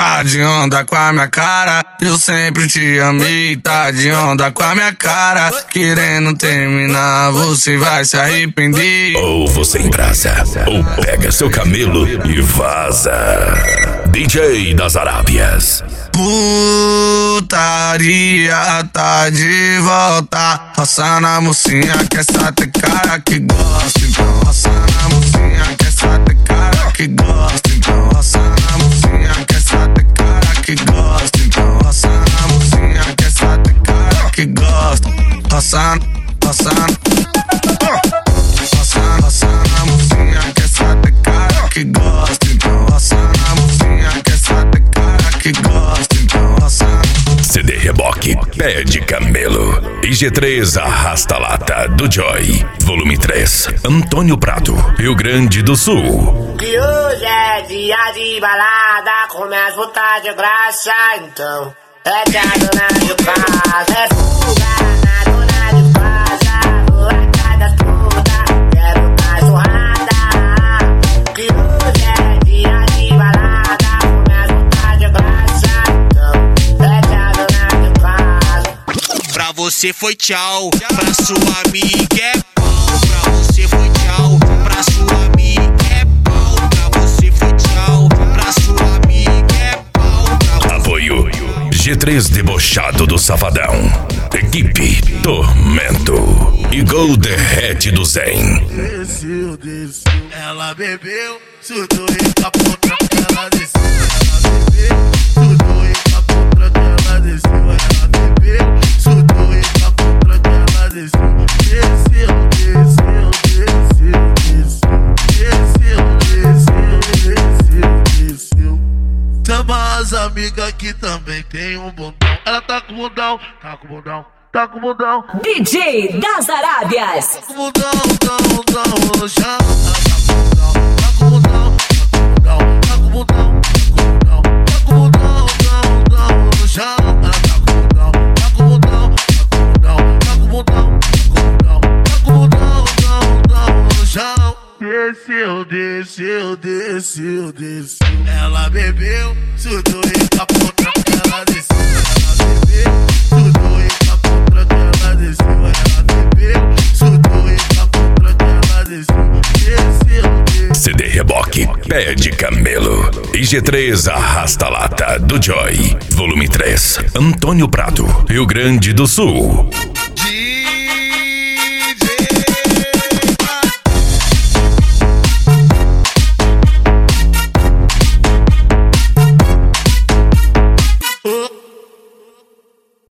Tá de onda com a minha cara, eu sempre te amei. Tá de onda com a minha cara, querendo terminar, você vai se arrepender. Ou você embrasa, ou pega seu camelo e vaza. DJ das Arábias. Putaria tá de volta, roça na mocinha que essa tem cara que gosta. Então roça na mocinha que essa tem cara que gosta. Então roça na mocinha que essa tem cara que gosta. Então roça na mocinha que essa tem cara que gosta. Roça, roça, roça na mocinha que essa tem cara que gosta. Então roça na mocinha que essa tem cara que gosta. Então roça. CD Reboque, Pé de Camelo. E G3 Arrasta Lata do Joy. Volume 3, Antônio Prado, Rio Grande do Sul. Que hoje é dia de balada, com minhas botas de graça, então é que a dona de casa é fuga na dona de casa, vou atrás das putas, quero cachorrada. Que hoje é dia de balada, com minhas botas de graça, então é que a dona de casa. Pra você foi tchau, pra sua amiga é pau. Pra você foi tchau, pra sua amiga é pau. Pra você foi tchau, pra sua amiga é pau. Apoio G3 Debochado do Safadão. Equipe Tormento e Gol Derrete do Zen. Desceu, desceu, ela bebeu, surtou e capotou, ela desceu. Ela bebeu, surtou e capotou, ela desceu. Ela bebeu, surtou e capotou, ela desceu. Desceu, desceu, desceu, desceu, desceu, desceu, desceu. Chama as amigas que também tem um bundão. Ela tá com bundão, tá com bundão, tá com bundão. DJ das Arábias. Tá com bundão, bundão no chão. Tá com bundão, tá com bundão, tá com bundão, bundão no chão. Ela tá com bundão, tá com bundão, tá com bundão, tá com bundão, bundão no chão. Desceu, desceu, desceu, desceu. Ela bebeu, surtou e capotou, ela desceu. Ela bebeu, surtou e capotou, ela desceu. Ela bebeu, surtou e capotou, ela desceu. Desceu, desceu. CD Reboque, Pé de Camelo. E G3 Arrasta Lata do Joy. Volume 3, Antônio Prado, Rio Grande do Sul.